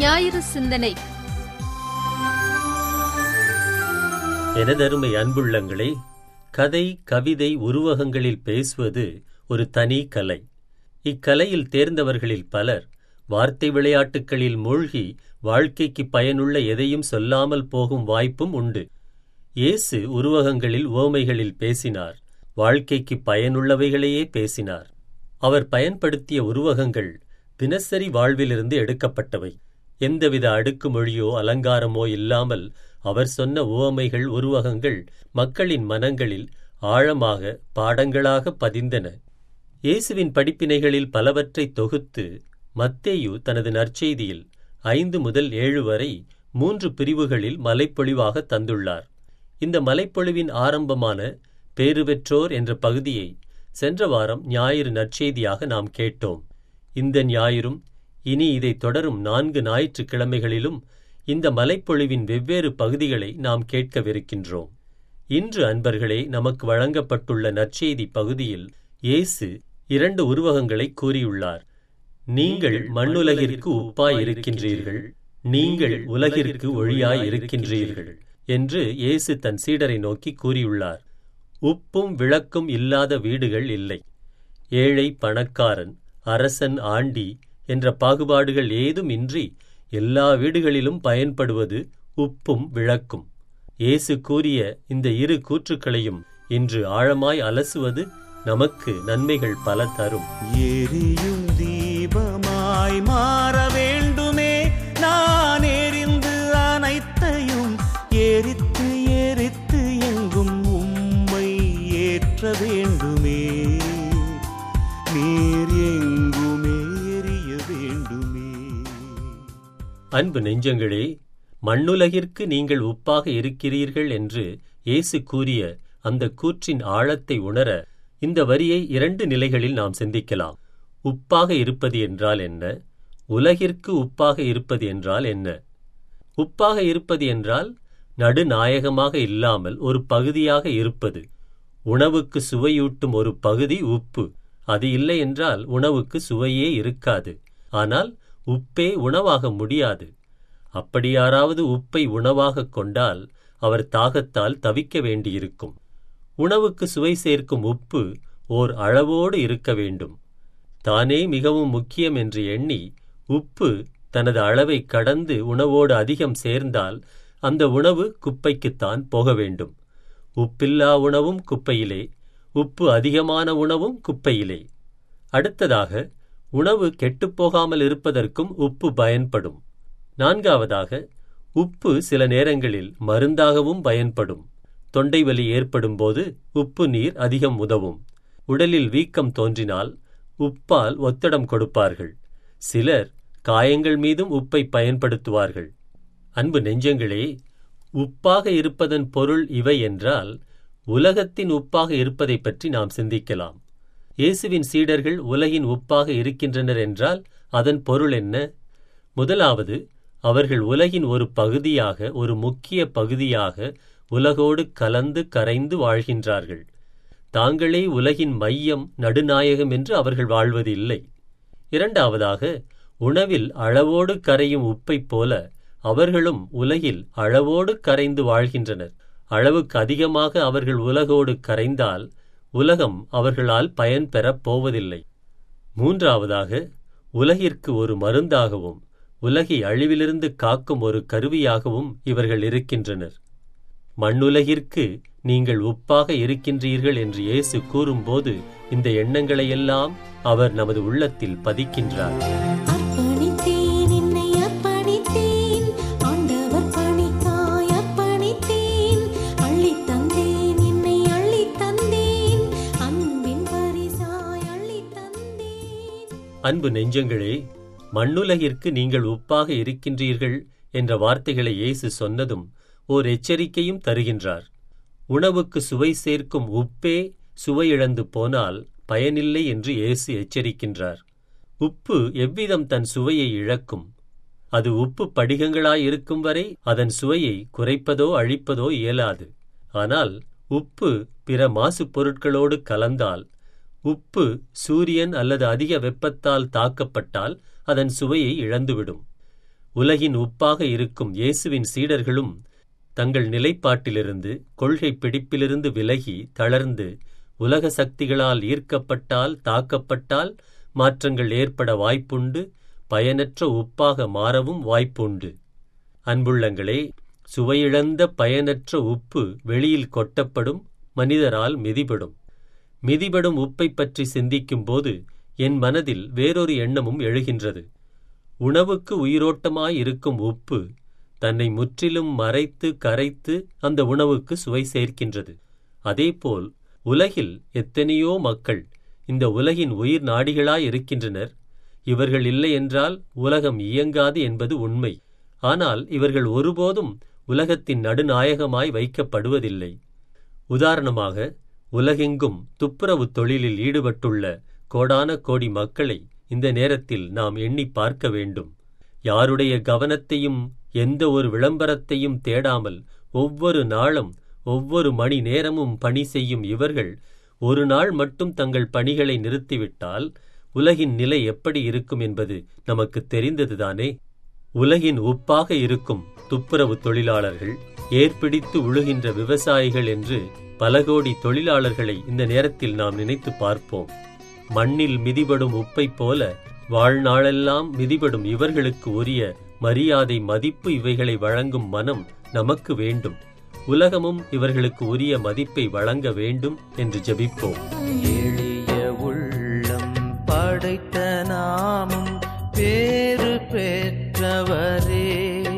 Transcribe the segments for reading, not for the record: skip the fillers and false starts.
ஞாயிறு சிந்தனை. எனதருமை அன்புள்ளங்களே, கதை, கவிதை, உருவகங்களில் பேசுவது ஒரு தனி கலை. இக்கலையில் தேர்ந்தவர்களில் பலர் வார்த்தை விளையாட்டுகளில் மூழ்கி வாழ்க்கைக்கு பயனுள்ள எதையும் சொல்லாமல் போகும் வாய்ப்பும் உண்டு. இயேசு உருவகங்களில் உவமைகளில் பேசினார், வாழ்க்கைக்கு பயனுள்ளவைகளையே பேசினார். அவர் பயன்படுத்திய உருவகங்கள் தினசரி வாழ்விலிருந்து எடுக்கப்பட்டவை. எந்தவித அடுக்குமொழியோ அலங்காரமோ இல்லாமல் அவர் சொன்ன உவமைகள், உருவகங்கள் மக்களின் மனங்களில் ஆழமாக பாடங்களாக பதிந்தன. இயேசுவின் படிப்பினைகளில் பலவற்றை தொகுத்து மத்தேயு தனது நற்செய்தியில் 5 முதல் 7 வரை 3 பிரிவுகளில் மலைப்பொழிவாக தந்துள்ளார். இந்த மலைப்பொழிவின் ஆரம்பமான பேறு பெற்றோர் என்ற பகுதியை சென்ற வாரம் ஞாயிறு நற்செய்தியாக நாம் கேட்டோம். இந்த ஞாயிறும் இனி இதை தொடரும் 4 ஞாயிற்றுக்கிழமைகளிலும் இந்த மலைப்பொழிவின் வெவ்வேறு பகுதிகளை நாம் கேட்கவிருக்கின்றோம். இன்று அன்பர்களே, நமக்கு வழங்கப்பட்டுள்ள நற்செய்தி பகுதியில் இயேசு 2 உருவகங்களை கூறியுள்ளார். நீங்கள் மண்ணுலகிற்கு உப்பாய் இருக்கின்றீர்கள், நீங்கள் உலகிற்கு ஒளியாய் இருக்கின்றீர்கள் என்று இயேசு தன் சீடரை நோக்கி கூறியுள்ளார். உப்பும் விளக்கும் இல்லாத வீடுகள் இல்லை. ஏழை, பணக்காரன், அரசன், ஆண்டி என்ற பாகுபாடுகள் ஏதும் இன்றி எல்லா வீடுகளிலும் பயன்படுவது உப்பும் விளக்கும். இயேசு கூறிய இந்த 2 கூற்றுக்களையும் இன்று ஆழமாய் அலசுவது நமக்கு நன்மைகள் பல தரும். எரியும் தீபமாய் மாற வேண்டுமே, நான் எரிந்து அனைத்தையும் எரித்து எரித்து எங்கும் உம்மை ஏற்ற வேண்டுமே, நீர் எங்குமே எரிய வேண்டுமே. அன்பு நெஞ்சங்களே, மண்ணுலகிற்கு நீங்கள் உப்பாக இருக்கிறீர்கள் என்று இயேசு கூறிய அந்த கூற்றின் ஆழத்தை உணர இந்த வரியை 2 நிலைகளில் நாம் சிந்திக்கலாம். உப்பாக இருப்பது என்றால் என்ன? உலகிற்கு உப்பாக இருப்பது என்றால் என்ன? உப்பாக இருப்பது என்றால் நடுநாயகமாக இல்லாமல் ஒரு பகுதியாக இருப்பது. உணவுக்கு சுவையூட்டும் ஒரு பகுதி உப்பு. அது இல்லை என்றால் உணவுக்கு சுவையே இருக்காது. ஆனால் உப்பே உணவாக முடியாது. அப்படி யாராவது உப்பை உணவாக கொண்டால் அவர் தாகத்தால் தவிக்க வேண்டியிருக்கும். உணவுக்கு சுவை சேர்க்கும் உப்பு ஓர் அளவோடு இருக்க வேண்டும். தானே மிகவும் முக்கியம் என்று எண்ணி உப்பு தனது அளவை கடந்து உணவோடு அதிகம் சேர்ந்தால் அந்த உணவு குப்பைக்குத்தான் போக வேண்டும். உப்பில்லா உணவும் குப்பையிலே, உப்பு அதிகமான உணவும் குப்பையிலே. அடுத்ததாக, உணவு கெட்டுப்போகாமல் இருப்பதற்கும் உப்பு பயன்படும். 4வதாக, உப்பு சில நேரங்களில் மருந்தாகவும் பயன்படும். தொண்டை வலி ஏற்படும் போது உப்பு நீர் அதிகம் உதவும். உடலில் வீக்கம் தோன்றினால் உப்பால் ஒத்தடம் கொடுப்பார்கள். சிலர் காயங்கள் மீதும் உப்பை பயன்படுத்துவார்கள். அன்பு நெஞ்சங்களே, உப்பாக இருப்பதன் பொருள் இவை என்றால் உலகத்தின் உப்பாக இருப்பதை பற்றி நாம் சிந்திக்கலாம். இயேசுவின் சீடர்கள் உலகின் உப்பாக இருக்கின்றனர் என்றால் அதன் பொருள் என்ன? முதலாவது, அவர்கள் உலகின் ஒரு பகுதியாக, ஒரு முக்கிய பகுதியாக உலகோடு கலந்து கரைந்து வாழ்கின்றார்கள். தாங்களே உலகின் மையம், நடுநாயகம் என்று அவர்கள் வாழ்வது இல்லை. 2வதாக, உணவில் அளவோடு கரையும் உப்பைப் போல அவர்களும் உலகில் அளவோடு கரைந்து வாழ்கின்றனர். அளவுக்கு அதிகமாக அவர்கள் உலகோடு கரைந்தால் உலகம் அவர்களால் பயன் பெறப் போவதில்லை. 3வதாக, உலகிற்கு ஒரு மருந்தாகவும் உலகை அழிவிலிருந்து காக்கும் ஒரு கருவியாகவும் இவர்கள் இருக்கின்றனர். மண்ணுலகிற்கு நீங்கள் உப்பாக இருக்கின்றீர்கள் என்று இயேசு கூறும்போது இந்த எண்ணங்களையெல்லாம் அவர் நமது உள்ளத்தில் பதிக்கின்றார். அன்பு நெஞ்சங்களே, மண்ணுலகிற்கு நீங்கள் உப்பாக இருக்கின்றீர்கள் என்ற வார்த்தைகளை இயேசு சொன்னதும் ஓர் எச்சரிக்கையும் தருகின்றார். உணவுக்கு சுவை சேர்க்கும் உப்பே சுவையிழந்து போனால் பயனில்லை என்று இயேசு எச்சரிக்கின்றார். உப்பு எவ்விதம் தன் சுவையை இழக்கும்? அது உப்பு படிகங்களாயிருக்கும் வரை அதன் சுவையை குறைப்பதோ அழிப்பதோ இயலாது. ஆனால் உப்பு பிற மாசுப் பொருட்களோடு கலந்தால், உப்பு சூரியன் அல்லது அதிக வெப்பத்தால் தாக்கப்பட்டால் அதன் சுவையை இழந்துவிடும். உலகின் உப்பாக இருக்கும் இயேசுவின் சீடர்களும் தங்கள் நிலைப்பாட்டிலிருந்து, கொள்கை பிடிப்பிலிருந்து விலகி தளர்ந்து உலக சக்திகளால் ஈர்க்கப்பட்டால், தாக்கப்பட்டால் மாற்றங்கள் ஏற்பட வாய்ப்புண்டு, பயனற்ற உப்பாக மாறவும் வாய்ப்புண்டு. அன்புள்ளங்களே, சுவையிழந்த பயனற்ற உப்பு வெளியில் கொட்டப்படும், மனிதரால் மிதிபடும். மிதிபடும் உப்பை பற்றி சிந்திக்கும் போது என் மனதில் வேறொரு எண்ணமும் எழுகின்றது. உணவுக்கு உயிரோட்டமாயிருக்கும் உப்பு தன்னை முற்றிலும் மறைத்து கரைத்து அந்த உணவுக்கு சுவை சேர்க்கின்றது. அதேபோல் உலகில் எத்தனையோ மக்கள் இந்த உலகின் உயிர் நாடிகளாயிருக்கின்றனர். இவர்கள் இல்லை என்றால் உலகம் இயங்காது என்பது உண்மை. ஆனால் இவர்கள் ஒருபோதும் உலகத்தின் நடுநாயகமாய் வைக்கப்படுவதில்லை. உதாரணமாக, உலகெங்கும் துப்புரவு தொழிலில் ஈடுபட்டுள்ள கோடான கோடி மக்களை இந்த நேரத்தில் நாம் எண்ணி பார்க்க வேண்டும். யாருடைய கவனத்தையும் எந்த ஒரு விளம்பரத்தையும் தேடாமல் ஒவ்வொரு நாளும் ஒவ்வொரு மணி நேரமும் பணி செய்யும் இவர்கள் ஒரு நாள் மட்டும் தங்கள் பணிகளை நிறுத்திவிட்டால் உலகின் நிலை எப்படி இருக்கும் என்பது நமக்கு தெரிந்ததுதானே. உலகின் உப்பாக இருக்கும் துப்புரவு தொழிலாளர்கள், ஏற்பிடித்து உழுகின்ற விவசாயிகள் என்று பல கோடி தொழிலாளர்களை இந்த நேரத்தில் நாம் நினைத்து பார்ப்போம். மண்ணில் மிதிபடும் உப்பைப் போல வாழ்நாளெல்லாம் மிதிபடும் இவர்களுக்கு உரிய மரியாதை, மதிப்பு இவைகளை வழங்கும் மனம் நமக்கு வேண்டும். உலகமும் இவர்களுக்கு உரிய மதிப்பை வழங்க வேண்டும் என்று ஜெபிப்போம். எளிய உள்ளம் படைத்த நாமும் பேறு பெற்றவரே,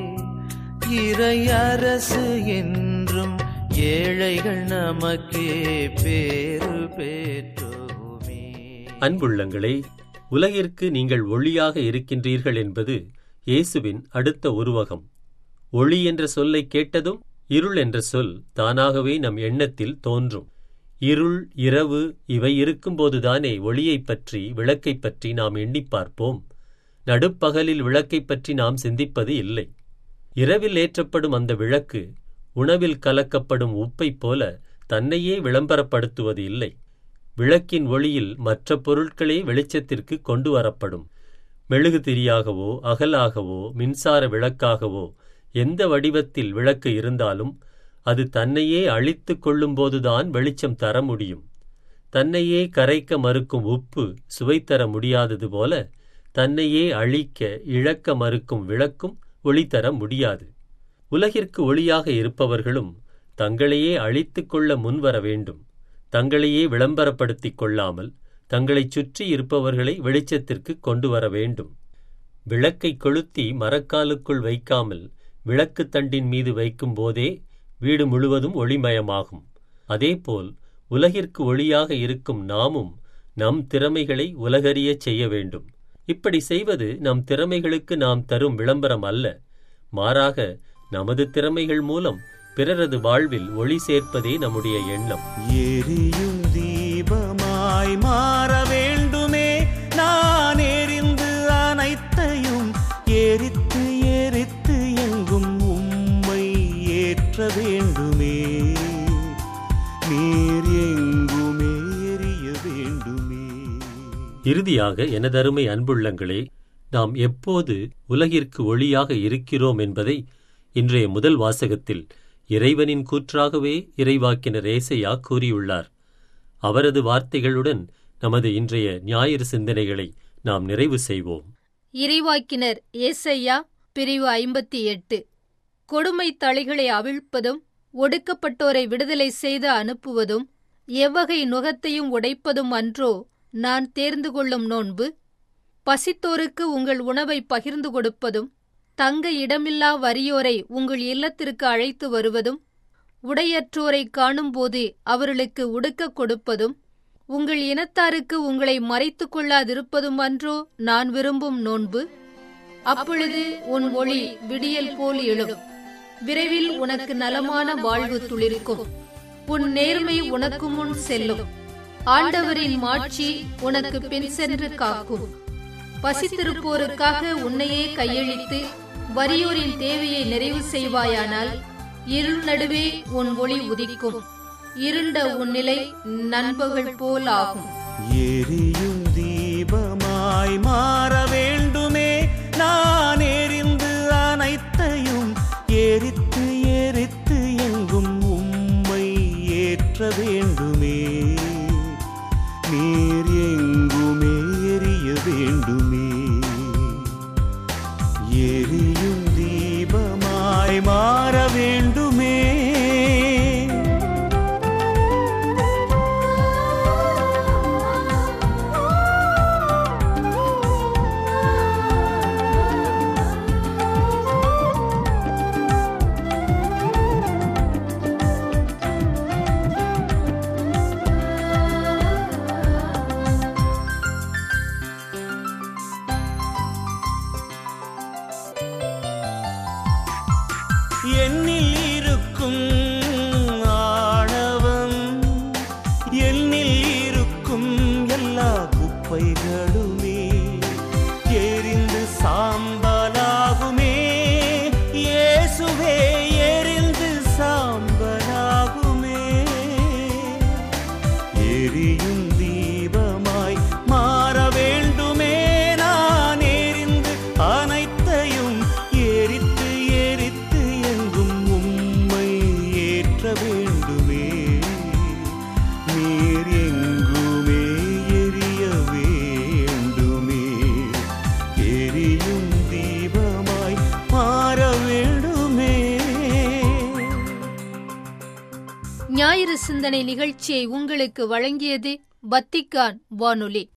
இறையரசு என்றும் ஏழைகள் நமக்கே பேறு பெற்றோமே. அன்புள்ளங்களே, உலகிற்கு நீங்கள் ஒளியாக இருக்கின்றீர்கள் என்பது இயேசுவின் அடுத்த உருவகம். ஒளி என்ற சொல்லை கேட்டதும் இருள் என்ற சொல் தானாகவே நம் எண்ணத்தில் தோன்றும். இருள், இரவு இவை இருக்கும்போதுதானே ஒளியைப் பற்றி, விளக்கைப் பற்றி நாம் எண்ணி பார்ப்போம். நடுப்பகலில் விளக்கைப் பற்றி நாம் சிந்திப்பது இல்லை. இரவில் ஏற்றப்படும் அந்த விளக்கு உணவில் கலக்கப்படும் உப்பைப் போல தன்னையே விளம்பரப்படுத்துவது இல்லை. விளக்கின் ஒளியில் மற்ற பொருட்களே வெளிச்சத்திற்கு கொண்டு வரப்படும். மெழுகுதிரியாகவோ அகலாகவோ மின்சார விளக்காகவோ எந்த வடிவத்தில் விளக்கு இருந்தாலும் அது தன்னையே அழித்து கொள்ளும்போதுதான் வெளிச்சம் தர முடியும். தன்னையே கரைக்க மறுக்கும் உப்பு சுவை தர முடியாதது போல தன்னையே அழிக்க, இழக்க மறுக்கும் விளக்கும் ஒளி தர முடியாது. உலகிற்கு ஒளியாக இருப்பவர்களும் தங்களையே அழித்துக் கொள்ள முன்வர வேண்டும். தங்களையே விளம்பரப்படுத்திக் கொள்ளாமல் தங்களைச் சுற்றி இருப்பவர்களை வெளிச்சத்திற்கு கொண்டு வர வேண்டும். விளக்கை கொளுத்தி மரக்காலுக்குள் வைக்காமல் விளக்கு தண்டின் மீது வைக்கும் போதே வீடு முழுவதும் ஒளிமயமாகும். அதேபோல் உலகிற்கு ஒளியாக இருக்கும் நாமும் நம் திறமைகளை உலகறியச் செய்ய வேண்டும். இப்படி செய்வது நம் திறமைகளுக்கு நாம் தரும் விளம்பரம் அல்ல, மாறாக நமது திறமைகள் மூலம் பிறரது வாழ்வில் ஒளி சேர்ப்பதே நம்முடைய எண்ணம். எரியும் தீபமாய் மாற வேண்டுமே, நான் எரிந்து அனைத்தையும் எரித்து எரித்து எங்கும் உம்மை ஏற்ற வேண்டுமே, நீர் எங்குமே எரிய வேண்டுமே. இறுதியாக, எனதருமை அன்புள்ளங்களே, நாம் எப்போது உலகிற்கு ஒளியாக இருக்கிறோம் என்பதை இன்றைய முதல் வாசகத்தில் இறைவனின் கூற்றாகவே இறைவாக்கினர் ஏசாயா கூறியுள்ளார். அவரது வார்த்தைகளுடன் நமது இன்றைய ஞாயிறு சிந்தனைகளை நாம் நிறைவு செய்வோம். இறைவாக்கினர் ஏசாயா பிரிவு 58. கொடுமை தளைகளை அவிழ்ப்பதும் ஒடுக்கப்பட்டோரை விடுதலை செய்து அனுப்புவதும் எவ்வகை நுகத்தையும் உடைப்பதும் அன்றோ நான் தேர்ந்து கொள்ளும் நோன்பு? பசித்தோருக்கு உங்கள் உணவை பகிர்ந்து கொடுப்பதும், தங்க இடமில்லா வறியோரை உங்கள் இல்லத்திற்கு அழைத்து வருவதும், உடையற்றோரை காணும்போது அவர்களுக்கு உடுக்க கொடுப்பதும், உங்கள் இனத்தாருக்கு உங்களை மறைத்துக் கொள்ளாதிருப்பதும் அன்றோ நான் விரும்பும் நோன்பு? அப்பொழுது உன் ஒளி விடியல் போல் எழும், விரைவில் உனக்கு நலமான வாழ்வு துளிர்க்கும், உன் நேர்மை உனக்கு முன் செல்லும், ஆண்டவரின் மாட்சி உனக்கு பின் சென்று காக்கும். பசித்திருப்போருக்காக உன்னையே கையளித்து வறியோரின் தேவையை நிறைவு செய்வாயானால் இருள் நடுவே உன் ஒளி உதிக்கும், இருண்ட உன் நிலை நண்பகல் போல் ஆகும். எரியும் தீபமாய் மாற வேண்டுமே, நான் எரிந்து நீர் எங்குமே எரிய வேண்டுமே. எரியும் தீபமாய் மாற வேண்டுமே. என்னில் இருக்கும் ஆணவம், என்னில் இருக்கும் எல்லா குப்பைகளுமே எரிந்து சாம்பலாகுமே. இயேசுவே எரிந்து சாம்பலாகுமே. எரியும் தீபமாய் மாற வேண்டுமே. நான் எரிந்து அனைத்தையும் எரித்து எரித்து எங்கும் உம்மை ஏற்ற வேண்டுமே. நீர் எங்குமே எரிய வேண்டுமே. எரியும் தீபமாய் மாற வேண்டுமே. ஞாயிறு சிந்தனை நிகழ்ச்சியை உங்களுக்கு வழங்கியது வத்திக்கான் வானொலி.